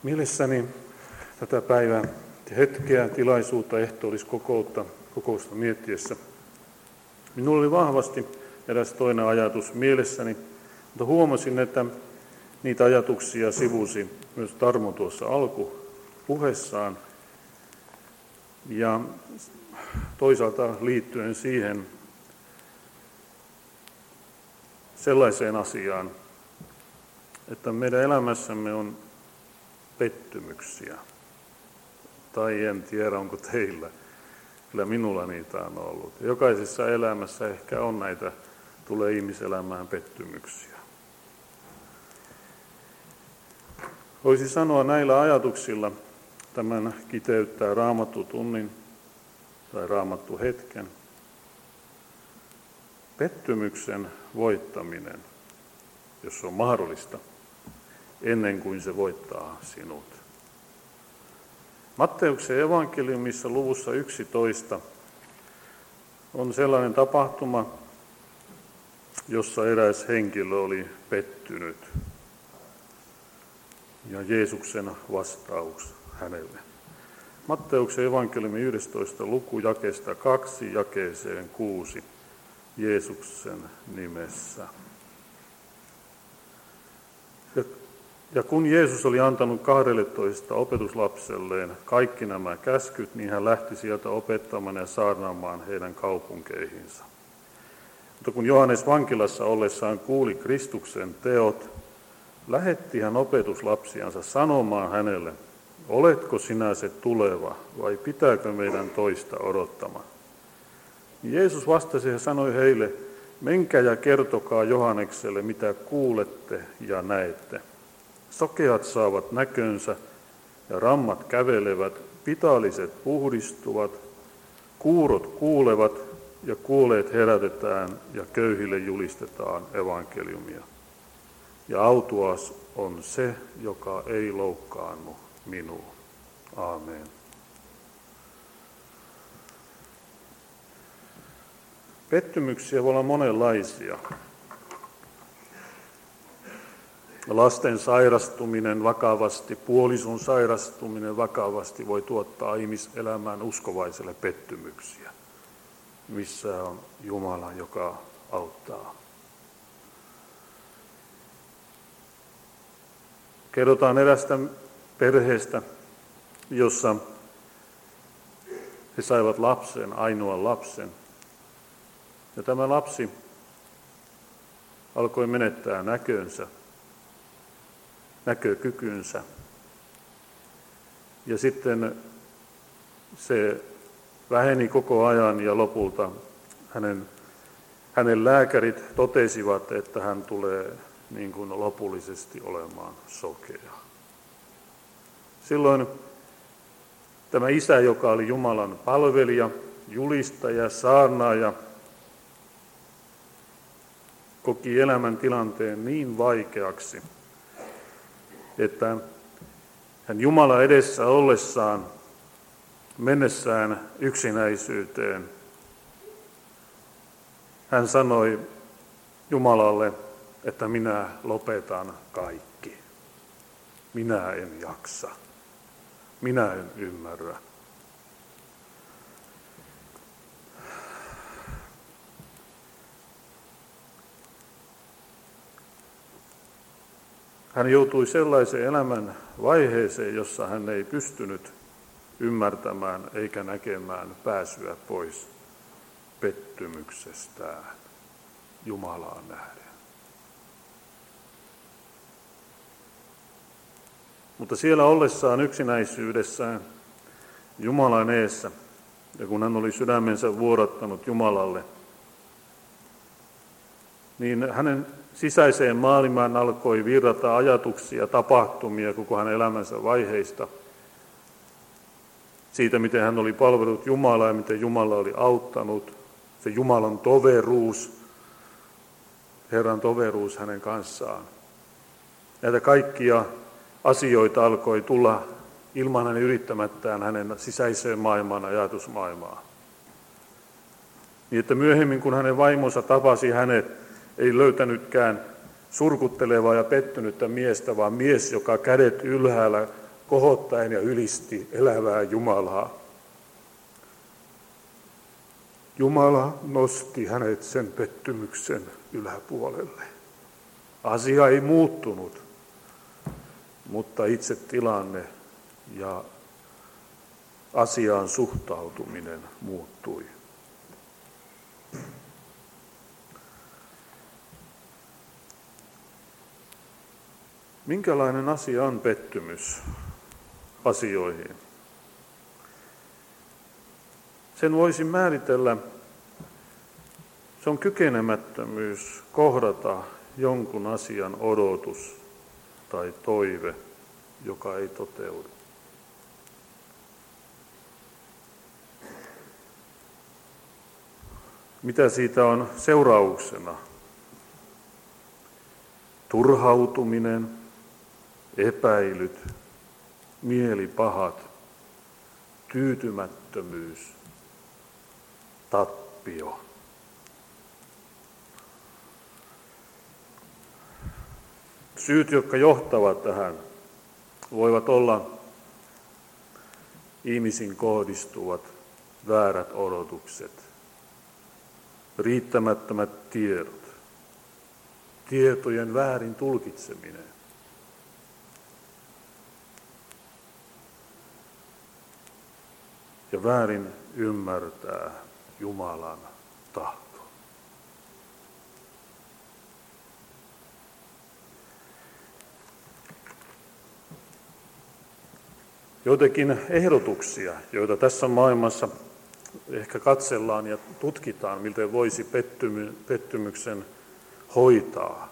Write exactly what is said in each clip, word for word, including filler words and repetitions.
Mielessäni tätä päivää, hetkeä, tilaisuutta, ehtoolliskokoutta, kokousta miettiessä. Minulla oli vahvasti eräs toinen ajatus mielessäni, mutta huomasin, että niitä ajatuksia sivusi myös Tarmo tuossa alkupuheessaan. Ja toisaalta liittyen siihen sellaiseen asiaan, että meidän elämässämme on pettymyksiä. Tai en tiedä, onko teillä. Kyllä minulla niitä on ollut. Jokaisessa elämässä ehkä on näitä, tulee ihmiselämään pettymyksiä. Voisi sanoa näillä ajatuksilla tämän kiteyttää raamattutunnin tai raamattuhetken. Pettymyksen voittaminen, jos on mahdollista, ennen kuin se voittaa sinut. Matteuksen evankeliumissa luvussa yksitoista on sellainen tapahtuma, jossa eräs henkilö oli pettynyt. Ja Jeesuksen vastaus hänelle. Matteuksen evankeliumin yhdestoista luku jakeesta kaksi jakeeseen kuusi Jeesuksen nimessä. Ja, ja kun Jeesus oli antanut kahdelletoista opetuslapselleen kaikki nämä käskyt, niin hän lähti sieltä opettamaan ja saarnaamaan heidän kaupunkeihinsa. Mutta kun Johannes vankilassa ollessaan kuuli Kristuksen teot, lähetti hän opetuslapsiansa sanomaan hänelle, oletko sinä se tuleva vai pitääkö meidän toista odottamaan? Jeesus vastasi ja sanoi heille, menkää ja kertokaa Johannekselle, mitä kuulette ja näette. Sokeat saavat näkönsä ja rammat kävelevät, pitaaliset puhdistuvat, kuurot kuulevat ja kuolleet herätetään ja köyhille julistetaan evankeliumia. Ja autuas on se, joka ei loukkaannu minuun. Aamen. Pettymyksiä voi olla monenlaisia. Lasten sairastuminen vakavasti, puolison sairastuminen vakavasti voi tuottaa ihmiselämään uskovaiselle pettymyksiä, missä on Jumala, joka auttaa. Kerrotaan erästä perheestä, jossa he saivat lapsen, ainoan lapsen. Ja tämä lapsi alkoi menettää näkönsä, näkökykynsä. Ja sitten se väheni koko ajan ja lopulta hänen, hänen lääkärit totesivat, että hän tulee niin kuin lopullisesti olemaan sokea. Silloin tämä isä, joka oli Jumalan palvelija, julistaja, saarnaaja, koki elämän tilanteen niin vaikeaksi, että hän Jumala edessä ollessaan, mennessään yksinäisyyteen, hän sanoi Jumalalle, että minä lopetan kaikki. Minä en jaksa. Minä en ymmärrä. Hän joutui sellaiseen elämän vaiheeseen, jossa hän ei pystynyt ymmärtämään eikä näkemään pääsyä pois pettymyksestään Jumalaan nähden. Mutta siellä ollessaan yksinäisyydessään Jumalan eessä, ja kun hän oli sydämensä vuodattanut Jumalalle, niin hänen sisäiseen maailmaan alkoi virrata ajatuksia, tapahtumia koko hänen elämänsä vaiheista. Siitä, miten hän oli palvellut Jumalaa ja miten Jumala oli auttanut. Se Jumalan toveruus, Herran toveruus hänen kanssaan. Näitä kaikkia asioita alkoi tulla ilman hänen yrittämättään hänen sisäiseen maailmaan, ajatusmaailmaan. Niin että myöhemmin, kun hänen vaimonsa tapasi hänet, ei löytänytkään surkuttelevaa ja pettynyttä miestä, vaan mies, joka kädet ylhäällä kohottaen ja ylisti elävää Jumalaa. Jumala nosti hänet sen pettymyksen yläpuolelle. Asia ei muuttunut, mutta itse tilanne ja asiaan suhtautuminen muuttui. Minkälainen asia on pettymys asioihin? Sen voisi määritellä, se on kykenemättömyys kohdata jonkun asian odotus tai toive, joka ei toteudu. Mitä siitä on seurauksena? Turhautuminen, epäilyt, mielipahat, tyytymättömyys, tappio. Syyt, jotka johtavat tähän, voivat olla ihmisiin kohdistuvat väärät odotukset, riittämättömät tiedot, tietojen väärin tulkitseminen. Ja väärin ymmärtää Jumalan tahto. Joitakin ehdotuksia, joita tässä maailmassa ehkä katsellaan ja tutkitaan, miltä voisi pettymy, pettymyksen hoitaa.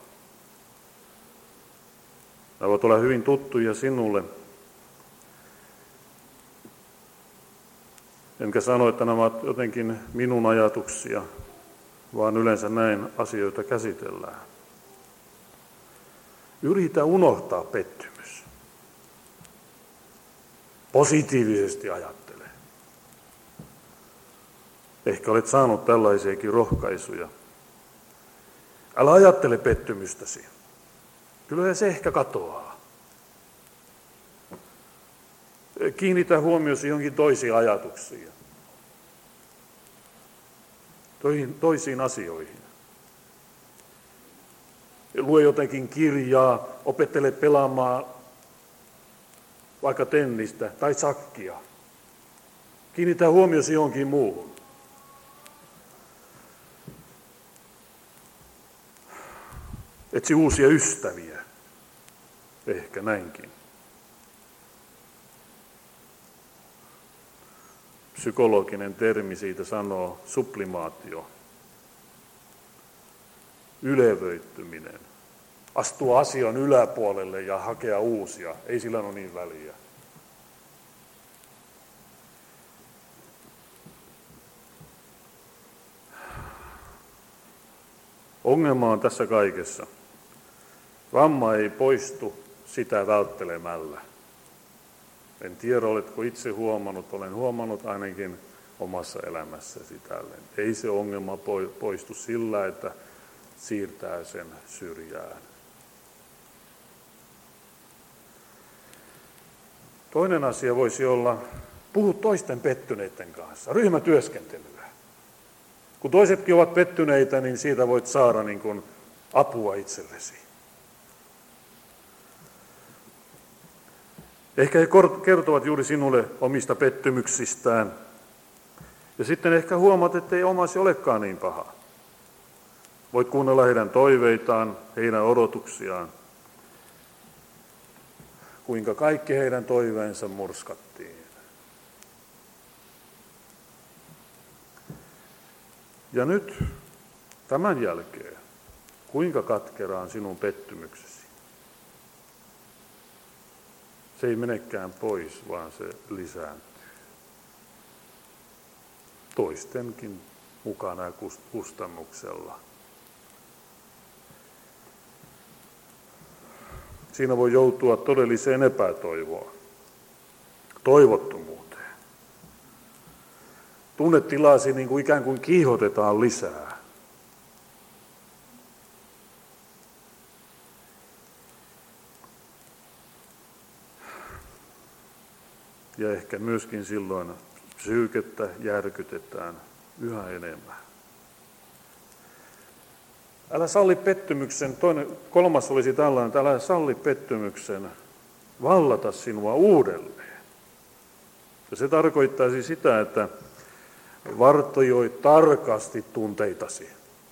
Nämä voivat olla hyvin tuttuja sinulle. Enkä sano, että nämä ovat jotenkin minun ajatuksia, vaan yleensä näin asioita käsitellään. Yritä unohtaa pettymys. Positiivisesti ajattele. Ehkä olet saanut tällaisiakin rohkaisuja. Älä ajattele pettymystäsi. Kyllä se ehkä katoaa. Kiinnitä huomiosi johonkin toisiin ajatuksiin. Toisiin asioihin. Lue jotenkin kirjaa, opettele pelaamaan vaikka tennistä tai sakkia. Kiinnitä huomiosi johonkin muuhun. Etsi uusia ystäviä. Ehkä näinkin. Psykologinen termi siitä sanoo sublimaatio. Ylevöittyminen. Astua asian yläpuolelle ja hakea uusia. Ei sillä ole niin väliä. Ongelma on tässä kaikessa. Vamma ei poistu sitä välttelemällä. En tiedä, oletko itse huomannut, olen huomannut ainakin omassa elämässäsi tälleen. Ei se ongelma poistu sillä, että siirtää sen syrjään. Toinen asia voisi olla, puhu toisten pettyneiden kanssa, ryhmätyöskentelyä. Kun toisetkin ovat pettyneitä, niin siitä voit saada niin kuin apua itsellesi. Ehkä he kertovat juuri sinulle omista pettymyksistään. Ja sitten ehkä huomaat, että ei omasi olekaan niin paha. Voit kuunnella heidän toiveitaan, heidän odotuksiaan. Kuinka kaikki heidän toiveensa murskattiin. Ja nyt tämän jälkeen, kuinka katkeraa on sinun pettymyksesi? Se ei menekään pois, vaan se lisääntyy. Toistenkin mukana ja kustannuksella. Siinä voi joutua todelliseen epätoivoon, toivottomuuteen. Tunnetilasi niin kuin ikään kuin kiihotetaan lisää. ja ehkä myöskin silloin psyykettä järkytetään yhä enemmän. Älä salli pettymyksen, toinen, kolmas olisi tällainen, että älä salli pettymyksen vallata sinua uudelleen. Ja se tarkoittaisi sitä, että vartioi tarkasti tunteitasi,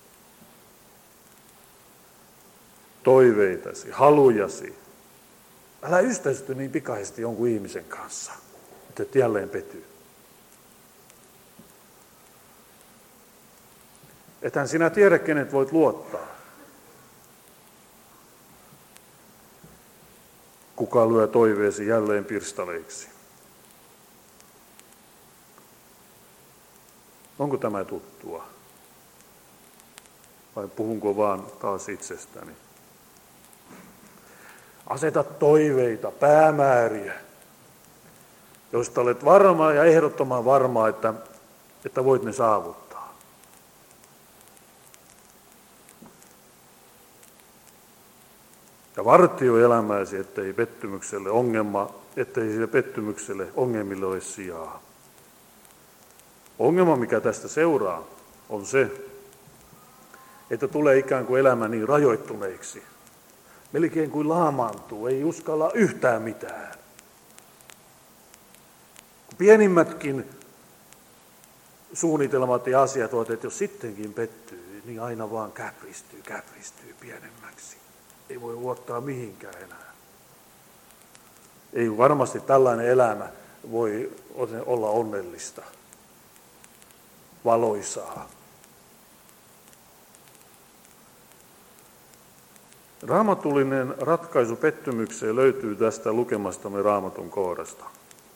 toiveitasi, halujasi. Älä ystävysty niin pikaisesti jonkun ihmisen kanssa, että et jälleen pety. Ethän sinä tiedä, kenet voit luottaa. Kuka lyö toiveesi jälleen pirstaleiksi. Onko tämä tuttua? Vai puhunko vaan taas itsestäni? Aseta toiveita, päämääriä, joista olet varma ja ehdottoman varma, että, että voit ne saavuttaa. Ja vartioi elämääsi, ettei pettymykselle ongelma, ettei sille pettymykselle ongelmille ole sijaa. Ongelma, mikä tästä seuraa, on se, että tulee ikään kuin elämä niin rajoittuneiksi. Melkein kuin laamaantuu, ei uskalla yhtään mitään. Pienimmätkin suunnitelmat ja asiat ovat, että jos sittenkin pettyy, niin aina vaan käpristyy, käpristyy pienemmäksi. Ei voi luottaa mihinkään enää. Ei varmasti tällainen elämä voi olla onnellista, valoisaa. Raamatullinen ratkaisu pettymykseen löytyy tästä lukemastamme Raamatun kohdasta.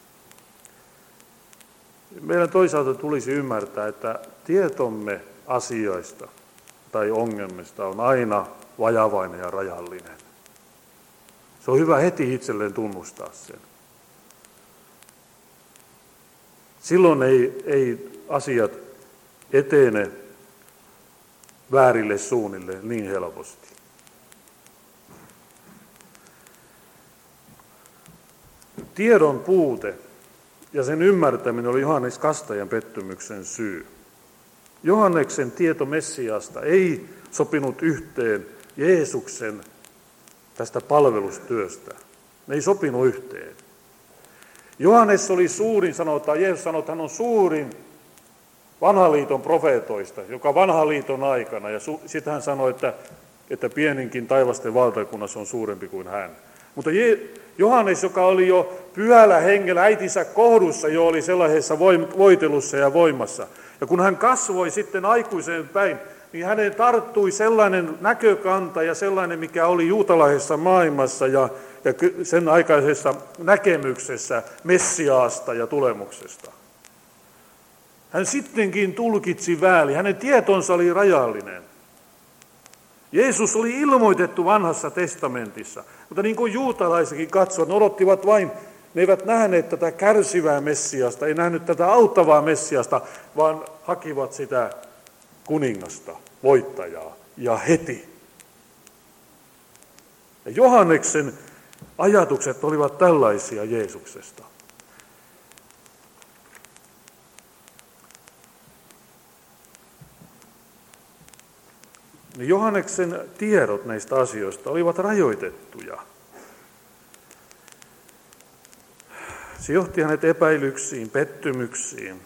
Meidän toisaalta tulisi ymmärtää, että tietomme asioista tai ongelmista on aina vajavainen ja rajallinen. Se on hyvä heti itselleen tunnustaa sen. Silloin ei, ei asiat etene väärille suunnille niin helposti. Tiedon puute ja sen ymmärtäminen oli Johannes Kastajan pettymyksen syy. Johanneksen tieto Messiasta ei sopinut yhteen Jeesuksen tästä palvelustyöstä. Ne ei sopinut yhteen. Johannes oli suurin, sanotaan, Jeesus sanoi, että hän on suurin vanhan liiton profeetoista, joka vanhan liiton aikana. Ja su- sitten hän sanoi, että, että pieninkin taivasten valtakunnassa on suurempi kuin hän. Mutta Je- Johannes, joka oli jo pyhällä hengellä äitinsä kohdussa, jo oli sellaisessa voitelussa ja voimassa. Ja kun hän kasvoi sitten aikuiseen päin, niin hänen tarttui sellainen näkökanta ja sellainen, mikä oli juutalaisessa maailmassa ja, ja sen aikaisessa näkemyksessä Messiaasta ja tulemuksesta. Hän sittenkin tulkitsi väärin, hänen tietonsa oli rajallinen. Jeesus oli ilmoitettu vanhassa testamentissa, mutta niin kuin juutalaisetkin katsoivat, ne odottivat vain, ne eivät nähneet tätä kärsivää Messiasta, ei nähnyt tätä auttavaa Messiasta, vaan hakivat sitä kuningasta, voittajaa ja heti. Ja Johanneksen ajatukset olivat tällaisia Jeesuksesta. Johanneksen tiedot näistä asioista olivat rajoitettuja. Se johti hänet epäilyksiin, pettymyksiin.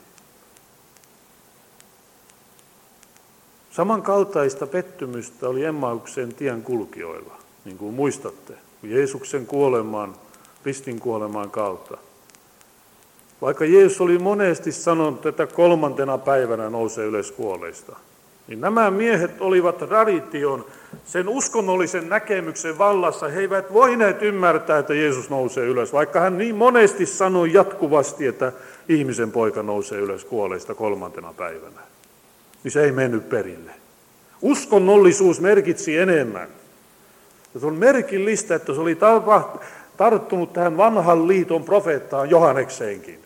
Samankaltaista pettymystä oli Emmauksen tien kulkijoilla, niin kuin muistatte, Jeesuksen kuolemaan, ristin kuolemaan kautta. Vaikka Jeesus oli monesti sanonut, että kolmantena päivänä nousee ylös kuolleista, niin nämä miehet olivat tradition, sen uskonnollisen näkemyksen vallassa. He eivät voineet ymmärtää, että Jeesus nousee ylös, vaikka hän niin monesti sanoi jatkuvasti, että ihmisen poika nousee ylös kuolleista kolmantena päivänä. Niin se ei mennyt perille. Uskonnollisuus merkitsi enemmän. Se on merkillistä, että se oli tarttunut tähän vanhan liiton profeettaan Johannekseenkin.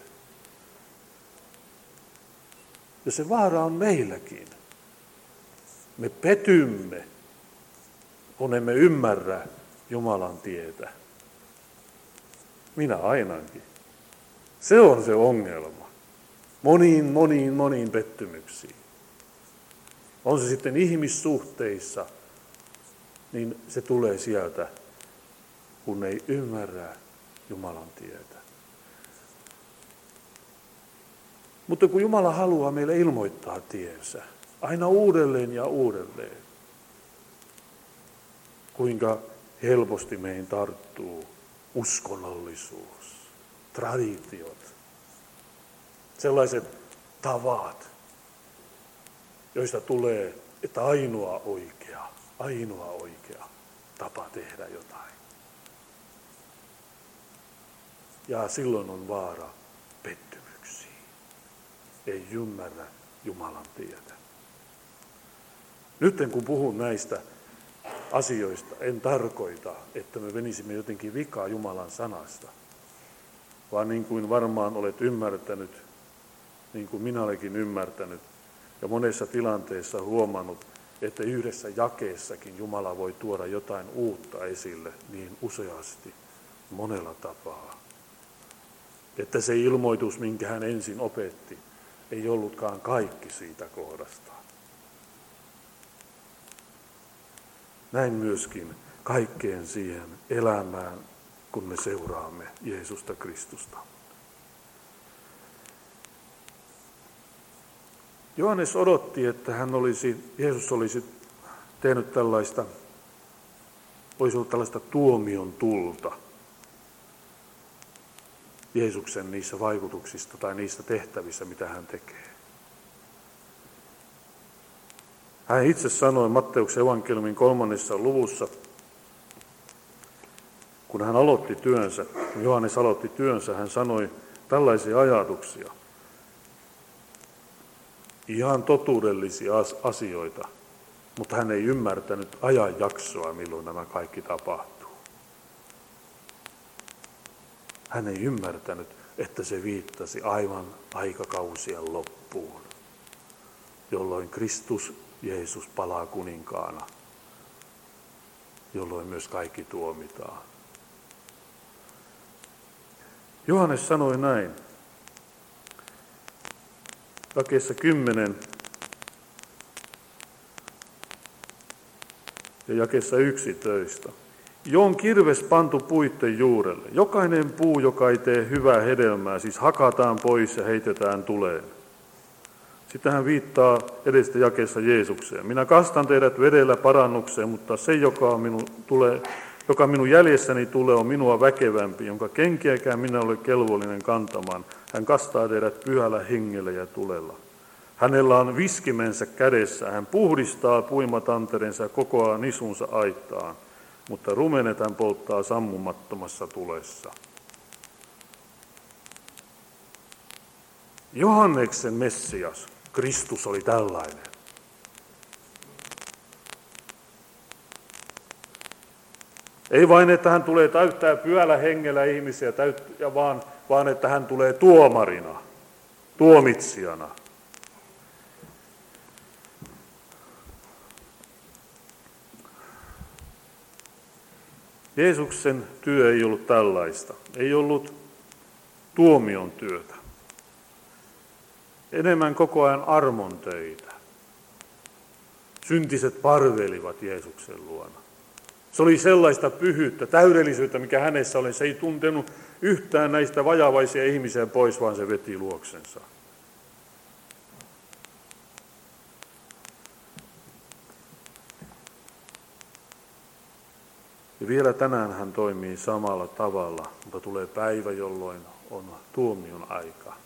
Ja se vaara on meilläkin. Me petymme, kun emme ymmärrä Jumalan tietä. Minä ainakin. Se on se ongelma. Moniin, moniin, moniin pettymyksiin. On se sitten ihmissuhteissa, niin se tulee sieltä, kun ei ymmärrä Jumalan tietä. Mutta kun Jumala haluaa meille ilmoittaa tiensä, aina uudelleen ja uudelleen, kuinka helposti meihin tarttuu uskonnollisuus, traditiot, sellaiset tavat, joista tulee, että ainoa oikea, ainoa oikea tapa tehdä jotain. Ja silloin on vaara pettymyksiin. Ei ymmärrä Jumalan tietä. Nyt kun puhun näistä asioista, en tarkoita, että me venisimme jotenkin vikaa Jumalan sanasta, vaan niin kuin varmaan olet ymmärtänyt, niin kuin minä olenkin ymmärtänyt, ja monessa tilanteessa huomannut, että yhdessä jakeessakin Jumala voi tuoda jotain uutta esille niin useasti, monella tapaa. Että se ilmoitus, minkä hän ensin opetti, ei ollutkaan kaikki siitä kohdasta. Näin myöskin kaikkeen siihen elämään, kun me seuraamme Jeesusta Kristusta. Johannes odotti, että hän olisi, Jeesus olisi tehnyt tällaista, olisi ollut tällaista tuomion tulta Jeesuksen niissä vaikutuksista tai niissä tehtävissä, mitä hän tekee. Hän itse sanoi Matteuksen evankeliumin kolmannessa luvussa, kun hän aloitti työnsä, kun Johannes aloitti työnsä, hän sanoi tällaisia ajatuksia. Ihan totuudellisia asioita, mutta hän ei ymmärtänyt ajanjaksoa, milloin nämä kaikki tapahtuu. Hän ei ymmärtänyt, että se viittasi aivan aikakausien loppuun, jolloin Kristus Jeesus palaa kuninkaana, jolloin myös kaikki tuomitaan. Johannes sanoi näin, jakeessa kymmenen ja jakeessa yksitoista. Jo on kirves pantu puitten juurelle. Jokainen puu, joka ei tee hyvää hedelmää, siis hakataan pois ja heitetään tuleen. Sitten hän viittaa edestä jakeessa Jeesukseen. Minä kastan teidät vedellä parannukseen, mutta se, joka minun, tulee, joka minun jäljessäni tulee, on minua väkevämpi, jonka kenkiäkään minä olen kelvollinen kantamaan. Hän kastaa teidät pyhällä hengellä ja tulella. Hänellä on viskimensä kädessä. Hän puhdistaa puimatanterensa ja kokoaa nisunsa aittaan, mutta rumenet hän polttaa sammumattomassa tulessa. Johanneksen Messias, Kristus, oli tällainen. Ei vain, että hän tulee täyttää pyhällä hengellä ihmisiä, täyttää, vaan, vaan että hän tulee tuomarina, tuomitsijana. Jeesuksen työ ei ollut tällaista. Ei ollut tuomion työtä. Enemmän koko ajan armon töitä. Syntiset parvelivat Jeesuksen luona. Se oli sellaista pyhyyttä, täydellisyyttä, mikä hänessä oli. Se ei tuntenut yhtään näistä vajavaisia ihmisiä pois, vaan se veti luoksensa. Ja vielä tänään hän toimii samalla tavalla, mutta tulee päivä, jolloin on tuomion aika.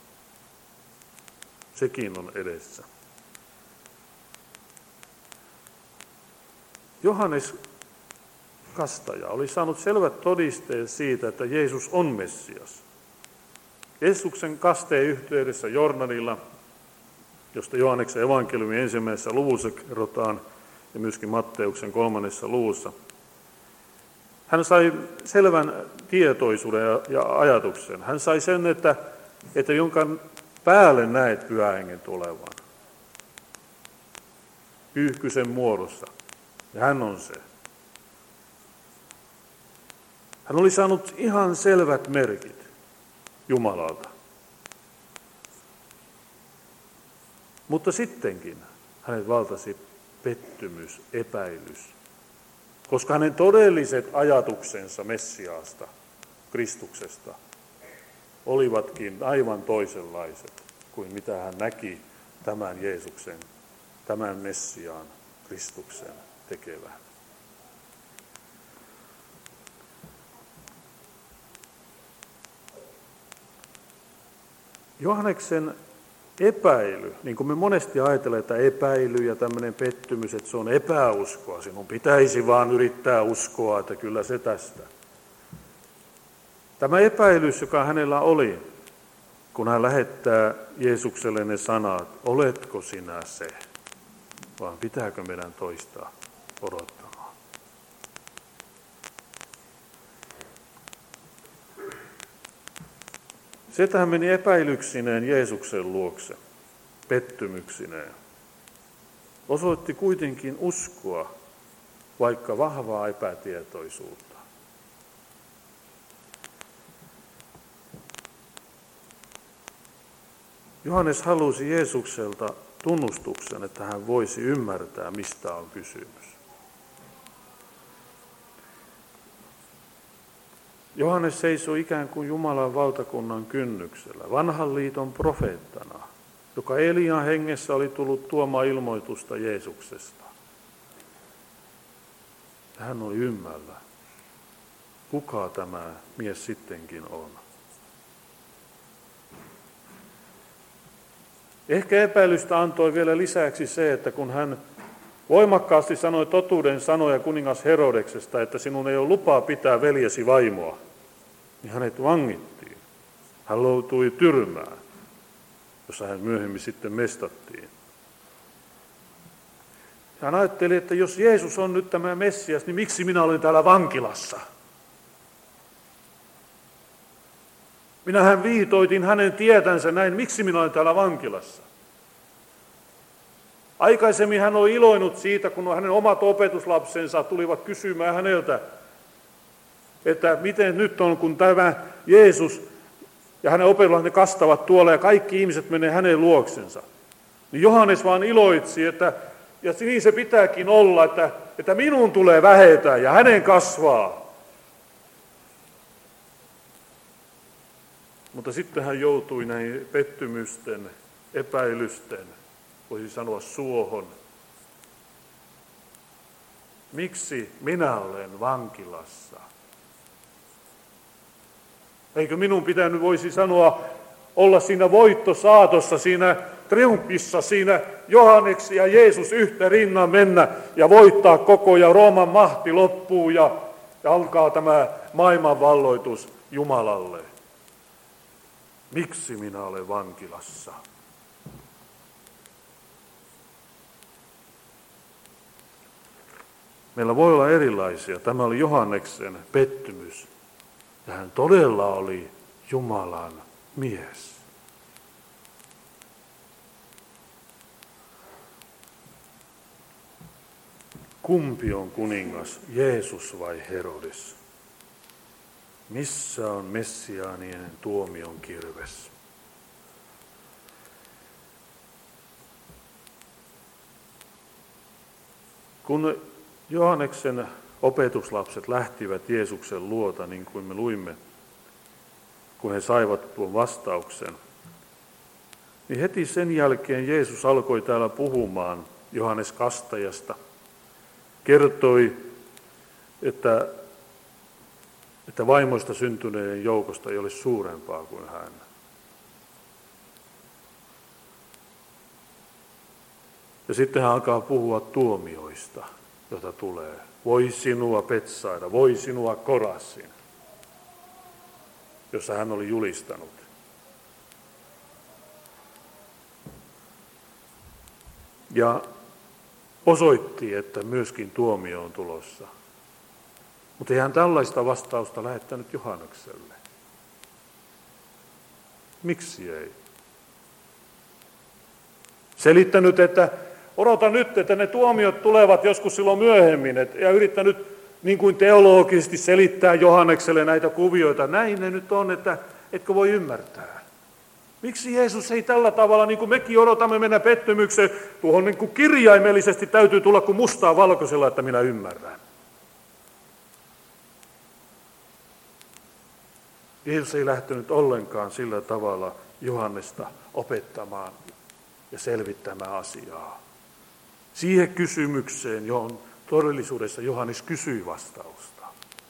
Sekin on edessä. Johannes Kastaja oli saanut selvät todisteet siitä, että Jeesus on Messias. Jeesuksen kasteen yhteydessä Jordanilla, josta Johanneksen evankeliumin ensimmäisessä luvussa kerrotaan, ja myöskin Matteuksen kolmannessa luvussa, hän sai selvän tietoisuuden ja, ja ajatuksen. Hän sai sen, että, että jonka päälle näet Pyhän Hengen tulevan. Pyyhkysen muodossa. Ja hän on se. Hän oli saanut ihan selvät merkit Jumalalta. Mutta sittenkin hänet valtasi pettymys, epäilys, koska hänen todelliset ajatuksensa Messiaasta, Kristuksesta, olivatkin aivan toisenlaiset kuin mitä hän näki tämän Jeesuksen, tämän Messiaan, Kristuksen tekevän. Johanneksen epäily, niin kuin me monesti ajatellaan, että epäily ja tämmöinen pettymys, että se on epäuskoa. Sinun pitäisi vaan yrittää uskoa, että kyllä se tästä. Tämä epäilys, joka hänellä oli, kun hän lähettää Jeesukselle ne sanat, oletko sinä se, vaan pitääkö meidän toista odottamaan. Se, että hän meni epäilyksineen Jeesuksen luokse, pettymyksineen, osoitti kuitenkin uskoa, vaikka vahvaa epätietoisuutta. Johannes halusi Jeesukselta tunnustuksen, että hän voisi ymmärtää, mistä on kysymys. Johannes seisoi ikään kuin Jumalan valtakunnan kynnyksellä, vanhan liiton profeettana, joka Elian hengessä oli tullut tuomaan ilmoitusta Jeesuksesta. Hän oli ymmällä, kuka tämä mies sittenkin on. Ehkä epäilystä antoi vielä lisäksi se, että kun hän voimakkaasti sanoi totuuden sanoja kuningas Herodeksesta, että sinun ei ole lupaa pitää veljesi vaimoa, niin hänet vangittiin. Hän joutui tyrmään, jossa hän myöhemmin sitten mestattiin. Hän ajatteli, että jos Jeesus on nyt tämä Messias, niin miksi minä olen täällä vankilassa? Minähän viitoitin hänen tietänsä näin, miksi minä olen täällä vankilassa? Aikaisemmin hän on iloinut siitä, kun hänen omat opetuslapsensa tulivat kysymään häneltä, että miten nyt on, kun tämä Jeesus ja hänen opetuslapsensa kastavat tuolla ja kaikki ihmiset menee hänen luoksensa. Niin Johannes vaan iloitsi, että ja niin se pitääkin olla, että, että minun tulee vähetä ja hänen kasvaa. Mutta sitten hän joutui näihin pettymysten, epäilysten, voisi sanoa suohon. Miksi minä olen vankilassa? Eikö minun pitänyt, voisi sanoa, olla siinä voittosaatossa, siinä triumfissa, siinä Johanneksi ja Jeesus yhtä rinnan mennä ja voittaa koko ja Rooman mahti loppuu ja, ja alkaa tämä maailmanvalloitus Jumalalle. Miksi minä olen vankilassa? Meillä voi olla erilaisia. Tämä oli Johanneksen pettymys. Ja hän todella oli Jumalan mies. Kumpi on kuningas, Jeesus vai Herodes? Missä on messiaanien tuomion kirves? Kun Johanneksen opetuslapset lähtivät Jeesuksen luota, niin kuin me luimme, kun he saivat tuon vastauksen, niin heti sen jälkeen Jeesus alkoi täällä puhumaan Johannes Kastajasta. Kertoi, että, että vaimoista syntyneiden joukosta ei ole suurempaa kuin hän. Ja sitten hän alkaa puhua tuomioista, joita tulee. Voi sinua Betsaida, voi sinua Korasin, jossa hän oli julistanut. Ja osoitti, että myöskin tuomio on tulossa. Mutta ei hän tällaista vastausta lähettänyt Johannekselle. Miksi ei? Selittänyt, että odota nyt, että ne tuomiot tulevat joskus silloin myöhemmin. Ja yrittänyt niin kuin teologisesti selittää Johannekselle näitä kuvioita. Näin ne nyt on, että etkö voi ymmärtää. Miksi Jeesus ei tällä tavalla, niin kuin mekin odotamme mennä pettymykseen, tuohon niin kuin kirjaimellisesti täytyy tulla kuin mustaa valkoisella, että minä ymmärrän. Jeesus ei lähtenyt ollenkaan sillä tavalla Johannesta opettamaan ja selvittämään asiaa. Siihen kysymykseen, johon todellisuudessa Johannes kysyi vastausta.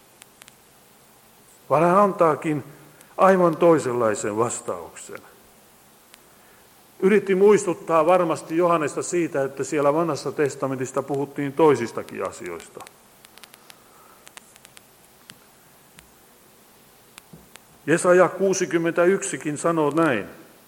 Vaan hän antaakin aivan toisenlaisen vastauksen. Yritti muistuttaa varmasti Johannesta siitä, että siellä Vanhassa testamentista puhuttiin toisistakin asioista. Jesaja kuusikymmentäyksikin sanoo näin.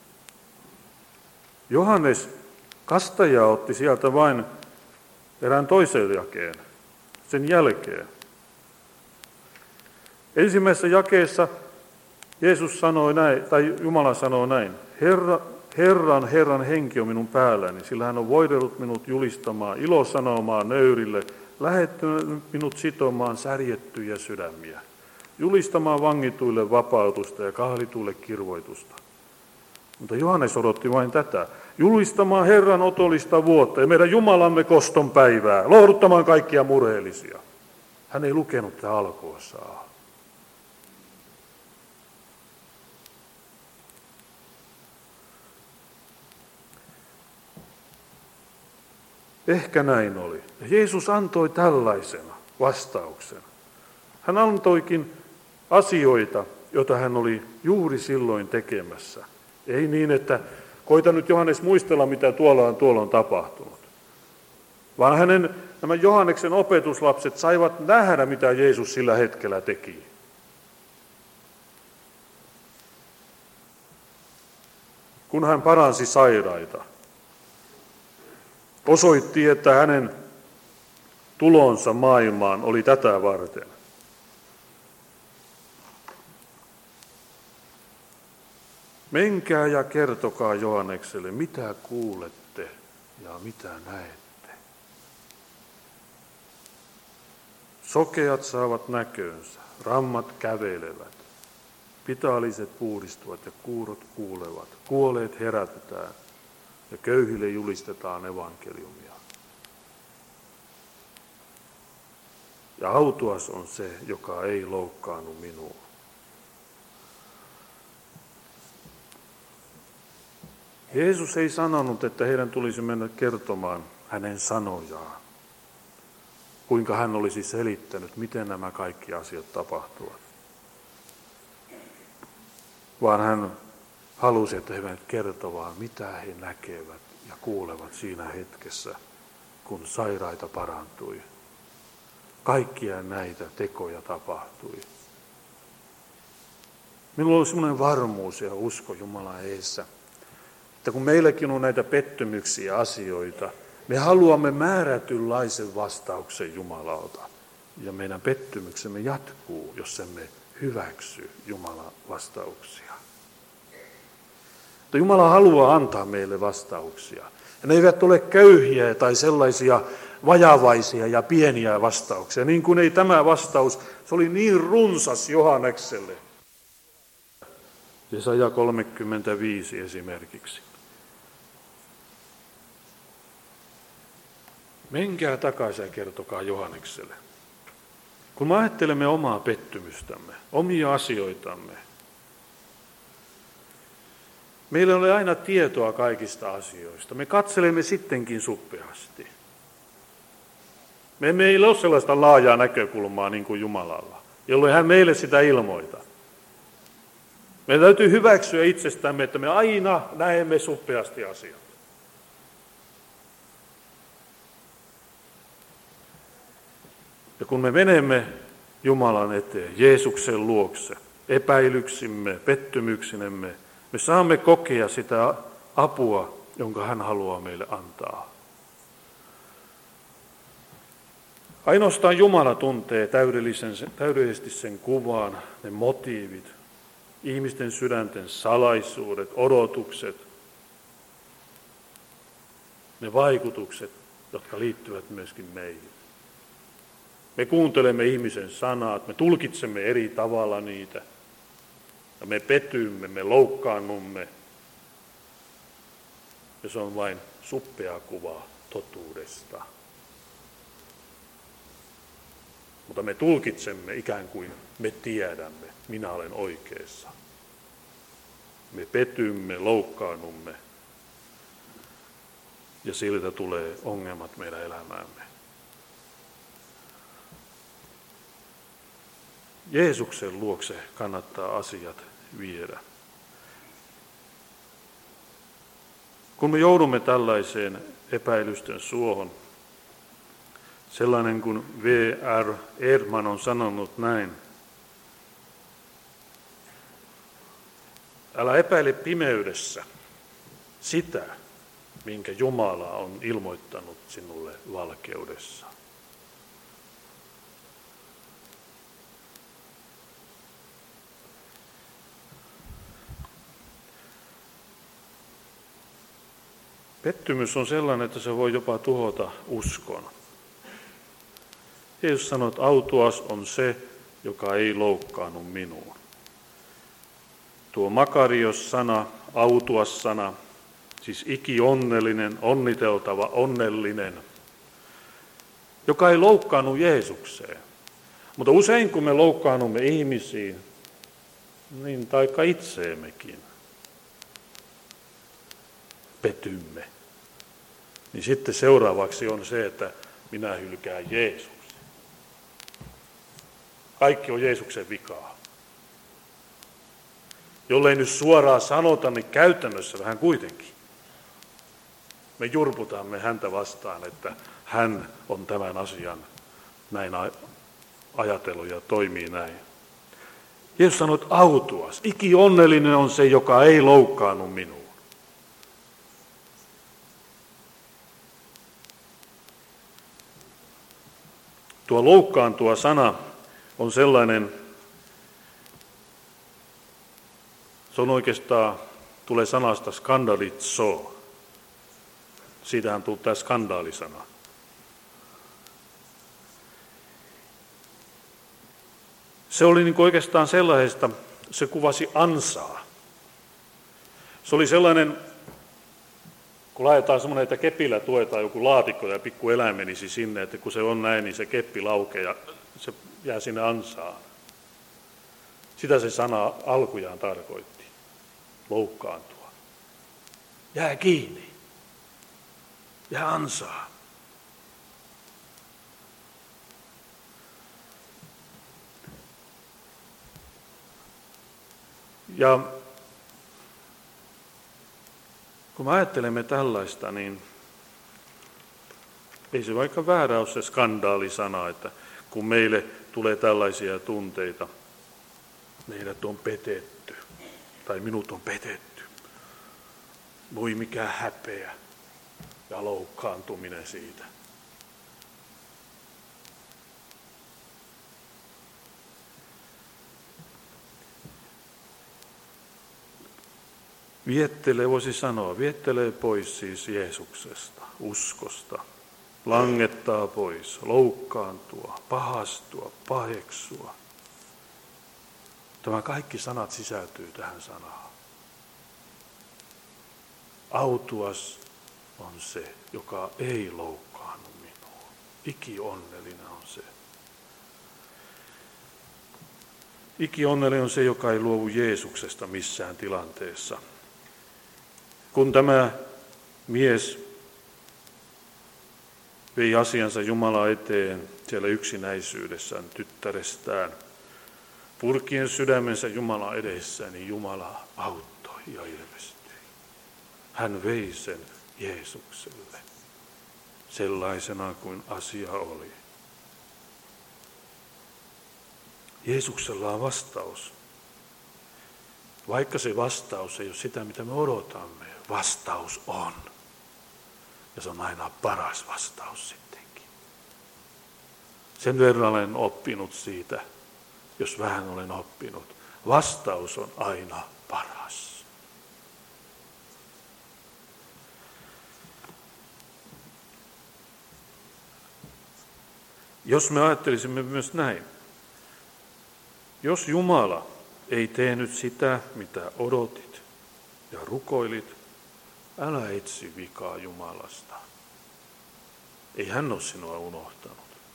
Johannes kastaja otti sieltä vain erään toisen jakeen, sen jälkeen. Ensimmäisessä jakeessa Jeesus sanoi näin, tai Jumala sanoo näin. Herra, Herran, Herran henki on minun päälläni, sillä hän on voidellut minut julistamaan ilosanomaa nöyrille, lähettänyt minut sitomaan särjettyjä sydämiä, julistamaan vangituille vapautusta ja kahlituille kirvoitusta. Mutta Johannes odotti vain tätä. Julistamaan Herran otollista vuotta ja meidän Jumalamme koston päivää, lohduttamaan kaikkia murheellisia. Hän ei lukenut tätä alkuosaa. Ehkä näin oli. Ja Jeesus antoi tällaisena vastauksen. Hän antoikin asioita, joita hän oli juuri silloin tekemässä. Ei niin, että koita nyt Johannes muistella, mitä tuolla on, tuolla on tapahtunut. Vaan hänen, nämä Johanneksen opetuslapset saivat nähdä, mitä Jeesus sillä hetkellä teki. Kun hän paransi sairaita, osoitti, että hänen tulonsa maailmaan oli tätä varten. Menkää ja kertokaa Johannekselle, mitä kuulette ja mitä näette. Sokeat saavat näkönsä, rammat kävelevät, pitaaliset puhdistuvat ja kuurot kuulevat, kuolleet herätetään ja köyhille julistetaan evankeliumia. Ja autuas on se, joka ei loukkaannu minuun. Jeesus ei sanonut, että heidän tulisi mennä kertomaan hänen sanojaan, kuinka hän olisi selittänyt, miten nämä kaikki asiat tapahtuvat. Vaan hän halusi, että he kertovat, mitä he näkevät ja kuulevat siinä hetkessä, kun sairaita parantui. Kaikkia näitä tekoja tapahtui. Minulla oli sellainen varmuus ja usko Jumalan edessä, että kun meilläkin on näitä pettymyksiä asioita, me haluamme määrätynlaisen vastauksen Jumalalta. Ja meidän pettymyksemme jatkuu, jos emme hyväksy Jumalan vastauksia. Mutta Jumala haluaa antaa meille vastauksia. Ja ne eivät ole köyhiä tai sellaisia vajavaisia ja pieniä vastauksia. Niin kuin ei tämä vastaus, se oli niin runsas Johannekselle. Jesaja kolmekymmentäviisi esimerkiksi. Menkää takaisin ja kertokaa Johannekselle. Kun me ajattelemme omaa pettymystämme, omia asioitamme, meillä ei ole aina tietoa kaikista asioista. Me katselemme sittenkin suppeasti. Me meillä ole sellaista laajaa näkökulmaa niin kuin Jumalalla, jolloin hän meille sitä ilmoita. Meidän täytyy hyväksyä itsestämme, että me aina näemme suppeasti asiat. Ja kun me menemme Jumalan eteen, Jeesuksen luokse, epäilyksimme, pettymyksinemme, me saamme kokea sitä apua, jonka hän haluaa meille antaa. Ainoastaan Jumala tuntee täydellisesti sen kuvan, ne motiivit, ihmisten sydänten salaisuudet, odotukset, ne vaikutukset, jotka liittyvät myöskin meihin. Me kuuntelemme ihmisen sanat, me tulkitsemme eri tavalla niitä. Ja me petymme, me loukkaannumme, ja se on vain suppea kuva totuudesta. Mutta me tulkitsemme ikään kuin me tiedämme, minä olen oikeassa. Me petymme, loukkaannumme ja siltä tulee ongelmat meidän elämäämme. Jeesuksen luokse kannattaa asiat viedä. Kun me joudumme tällaiseen epäilysten suohon, sellainen kuin V R Erdman on sanonut näin: älä epäile pimeydessä sitä, minkä Jumala on ilmoittanut sinulle valkeudessa. Pettymys on sellainen, että se voi jopa tuhota uskon. Jeesus sanoi, että autuas on se, joka ei loukkaannu minuun. Tuo makarios-sana, autuas-sana, siis ikionnellinen, onniteltava, onnellinen, joka ei loukkaannu Jeesukseen. Mutta usein kun me loukkaannumme ihmisiin, niin taikka itseemmekin, petymme, niin sitten seuraavaksi on se, että minä hylkään Jeesuksen. Kaikki on Jeesuksen vikaa. Jollei nyt suoraan sanota, niin käytännössä vähän kuitenkin. Me jurputamme häntä vastaan, että hän on tämän asian näin ajatellut ja toimii näin. Jeesus sanoi, että autuas, ikionnellinen on se, joka ei loukkaannu minuun. Tuo loukkaantua sana on sellainen, se on oikeastaan, tulee sanasta skandalitso. Siitähän tulee tämä skandaalisana. Se oli niin kuin oikeastaan sellaisesta, se kuvasi ansaa. Se oli sellainen, kun laitetaan semmoinen, että kepillä tuetaan joku laatikko ja pikku eläin menisi sinne, että kun se on näin, niin se keppi laukee ja se jää sinne ansaan. Sitä se sana alkujaan tarkoitti. Loukkaantua. Jää kiinni. Jää ansaa. Ja kun me ajattelemme tällaista, niin ei se vaikka väärä ole se skandaalisana, että kun meille tulee tällaisia tunteita, meidät on petetty, tai minut on petetty. Voi mikä häpeä ja loukkaantuminen siitä. Viettelee, voisi sanoa, viettelee pois siis Jeesuksesta, uskosta, langettaa pois, loukkaantua, pahastua, paheksua. Tämä kaikki sanat sisältyy tähän sanaan. Autuas on se, joka ei loukkaannu minuun. Ikionnellinen on se. Ikionnellinen on se, joka ei luovu Jeesuksesta missään tilanteessa. Kun tämä mies vei asiansa Jumala eteen siellä yksinäisyydessään tyttärestään, purkien sydämensä Jumala edessä, niin Jumala auttoi ja ilmestyi. Hän vei sen Jeesukselle sellaisena kuin asia oli. Jeesuksella on vastaus. Vaikka se vastaus ei ole sitä, mitä me odotamme, vastaus on. Ja se on aina paras vastaus sittenkin. Sen verran olen oppinut siitä, jos vähän olen oppinut. Vastaus on aina paras. Jos me ajattelisimme myös näin, jos Jumala ei tehnyt sitä, mitä odotit ja rukoilit, Älä etsi vikaa Jumalasta. Ei hän ole sinua unohtanut.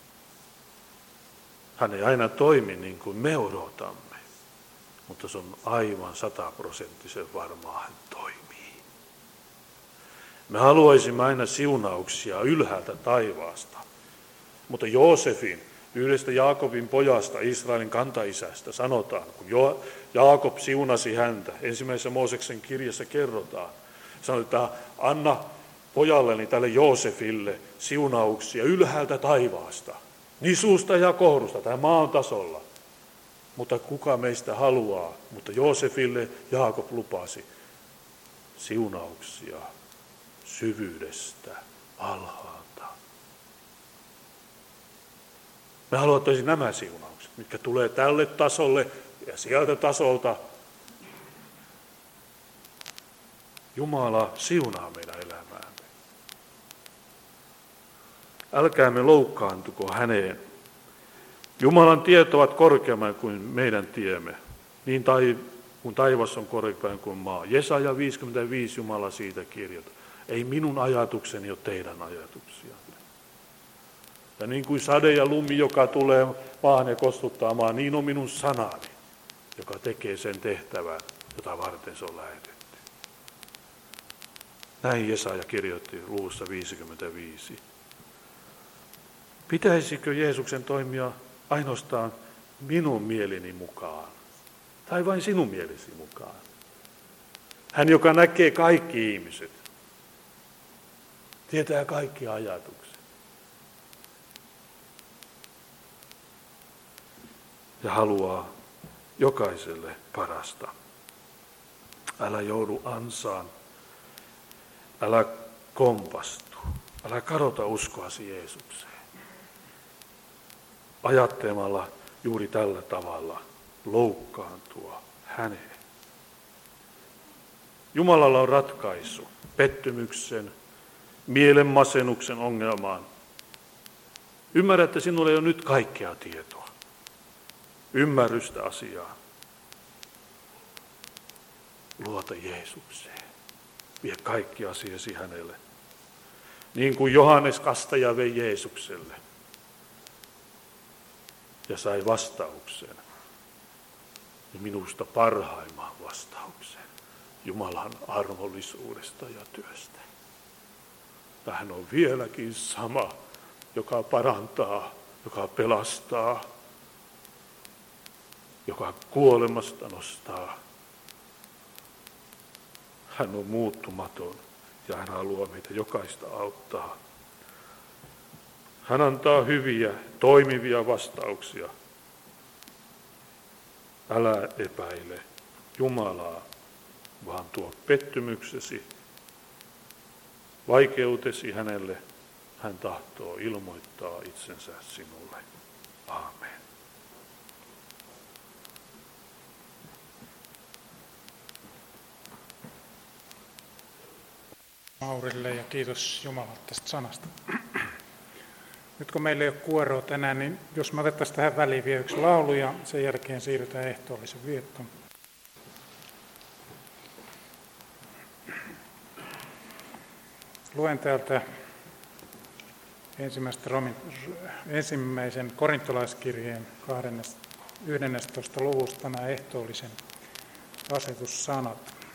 Hän ei aina toimi niin kuin me odotamme, mutta se on aivan sataprosenttisen varmaa, hän toimii. Me haluaisimme aina siunauksia ylhäältä taivaasta, mutta Joosefin, yhdestä Jaakobin pojasta, Israelin kantaisästä, sanotaan, kun jo- Jaakob siunasi häntä, ensimmäisessä Mooseksen kirjassa kerrotaan, sanotaan, anna pojalleni tälle Joosefille siunauksia ylhäältä taivaasta, nisusta ja kohdusta tai maan tasolla. Mutta kuka meistä haluaa, mutta Joosefille Jaakob lupasi siunauksia syvyydestä, alhaalta. Me haluamme nämä siunaukset, mitkä tulee tälle tasolle ja sieltä tasolta. Jumala siunaa meidän elämäämme. Älkäämme loukkaantuko häneen. Jumalan tiet ovat korkeamman kuin meidän tiemme, niin tai, kun taivas on korkeamman kuin maa. Jesaja viisikymmentäviisi Jumala siitä kirjoittaa. Ei minun ajatukseni ole teidän ajatuksianne. Ja niin kuin sade ja lumi, joka tulee maahan ja kostuttaa maan, niin on minun sanani, joka tekee sen tehtävän, jota varten se on lähetetty. Näin Jesaja kirjoitti luvussa viisikymmentäviisi. Pitäisikö Jeesuksen toimia ainoastaan minun mieleni mukaan, tai vain sinun mielesi mukaan? Hän, joka näkee kaikki ihmiset, tietää kaikki ajatukset. Ja haluaa jokaiselle parasta. Älä joudu ansaan, älä kompastu, älä kadota uskoasi Jeesukseen. Ajattelemalla juuri tällä tavalla loukkaantua häneen. Jumalalla on ratkaisu pettymyksen, mielenmasennuksen ongelmaan. Ymmärrä, että sinulla ei ole nyt kaikkea tietoa, ymmärrystä asiaa. Luota Jeesukseen. Vie kaikki asiasi hänelle. Niin kuin Johannes Kastaja vei Jeesukselle. Ja sai vastauksen. Ja minusta parhaimman vastauksen. Jumalan armollisuudesta ja työstä. Ja hän on vieläkin sama, joka parantaa, joka pelastaa, joka kuolemasta nostaa. Hän on muuttumaton ja hän haluaa meitä jokaista auttaa. Hän antaa hyviä, toimivia vastauksia. Älä epäile Jumalaa, vaan tuo pettymyksesi, vaikeutesi hänelle. Hän tahtoo ilmoittaa itsensä sinulle. Aamen. Maurille ja kiitos Jumalalle tästä sanasta. Nyt kun meillä ei ole kuoroa tänään, niin jos me otettaisiin tähän väliin vielä yksi laulu ja sen jälkeen siirrytään ehtoollisen viettoon. Luen täältä ensimmäisen korintolaiskirjeen yhdentoista luvusta nämä ehtoollisen asetussanat.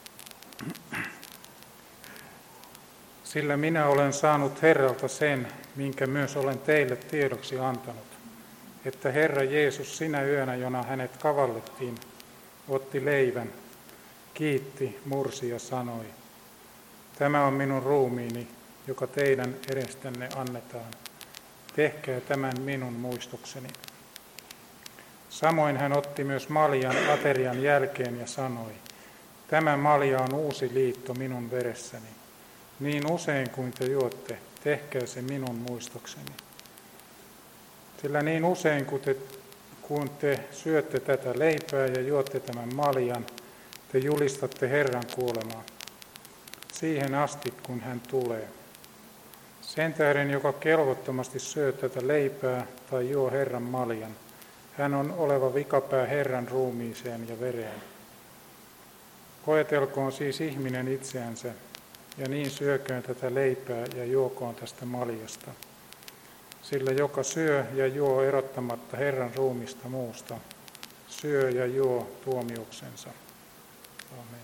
Sillä minä olen saanut Herralta sen, minkä myös olen teille tiedoksi antanut, että Herra Jeesus sinä yönä, jona hänet kavallettiin, otti leivän, kiitti, mursi ja sanoi, tämä on minun ruumiini, joka teidän edestänne annetaan. Tehkää tämän minun muistokseni. Samoin hän otti myös maljan aterian jälkeen ja sanoi, tämä malja on uusi liitto minun veressäni. Niin usein kuin te juotte, tehkää se minun muistokseni. Sillä niin usein kun te, kun te syötte tätä leipää ja juotte tämän maljan, te julistatte Herran kuolemaa. Siihen asti, kun hän tulee. Sen tähden, joka kelvottomasti syö tätä leipää tai juo Herran maljan, hän on oleva vikapää Herran ruumiiseen ja vereen. Koetelkoon siis ihminen itseänsä, ja niin syököön tätä leipää ja juokoon tästä maljasta. Sillä joka syö ja juo erottamatta Herran ruumista muusta, syö ja juo tuomiuksensa. Amen.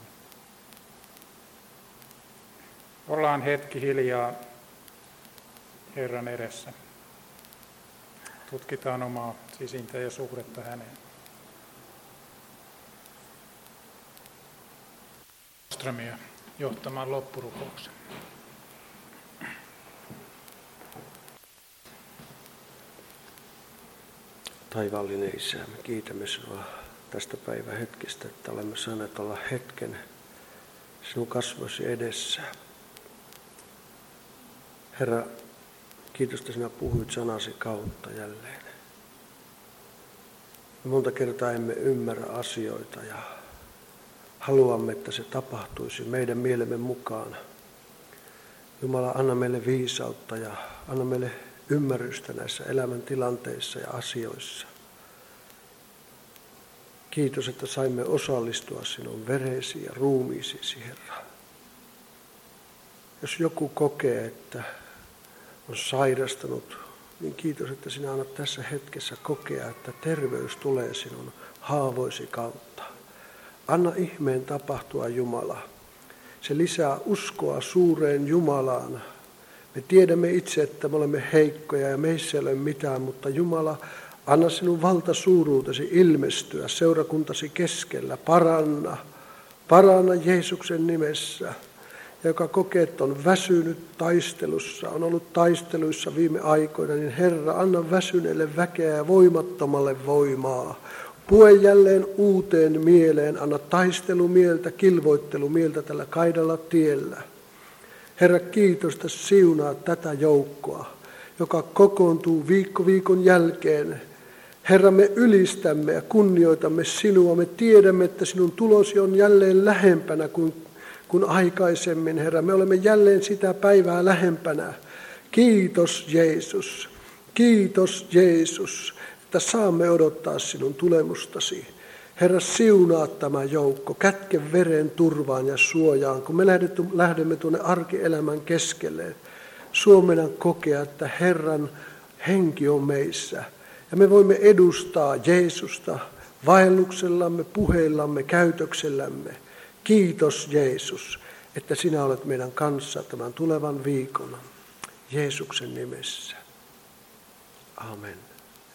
Ollaan hetki hiljaa Herran edessä. Tutkitaan omaa sisintä ja suhdetta häneen. Strömiä johtamaan loppurukouksen. Taivaallinen Isä, me kiitämme sinua tästä päivähetkestä, että olemme saaneet olla hetken sinun kasvosi edessä. Herra, kiitos, että sinä puhuit sanasi kautta jälleen. Monta kertaa emme ymmärrä asioita ja haluamme, että se tapahtuisi meidän mielemme mukaan. Jumala, anna meille viisautta ja anna meille ymmärrystä näissä elämäntilanteissa ja asioissa. Kiitos, että saimme osallistua sinun veresi ja ruumiisisi, Herra. Jos joku kokee, että on sairastanut, niin kiitos, että sinä annat tässä hetkessä kokea, että terveys tulee sinun haavoisi kautta. Anna ihmeen tapahtua, Jumala. Se lisää uskoa suureen Jumalaan. Me tiedämme itse, että me olemme heikkoja ja meissä ei ole mitään, mutta Jumala, anna sinun valtasuuruutesi ilmestyä seurakuntasi keskellä. Paranna, paranna Jeesuksen nimessä. Ja joka kokee, että on väsynyt taistelussa, on ollut taisteluissa viime aikoina, niin Herra, anna väsyneelle väkeä ja voimattomalle voimaa. Pue jälleen uuteen mieleen, anna taistelumieltä, kilvoittelumieltä tällä kaidalla tiellä. Herra, kiitos, että siunaa tätä joukkoa, joka kokoontuu viikko viikon jälkeen. Herra, me ylistämme ja kunnioitamme sinua. Me tiedämme, että sinun tulosi on jälleen lähempänä kuin, kuin aikaisemmin. Herra, me olemme jälleen sitä päivää lähempänä. Kiitos, Jeesus. Kiitos, Jeesus, että saamme odottaa sinun tulemustasi. Herra, siunaa tämä joukko, kätke veren turvaan ja suojaan, kun me lähdemme tuonne arkielämän keskelle. Suomena kokea, että Herran henki on meissä. Ja me voimme edustaa Jeesusta vaelluksellamme, puheillamme, käytöksellämme. Kiitos, Jeesus, että sinä olet meidän kanssa tämän tulevan viikon. Jeesuksen nimessä. Amen.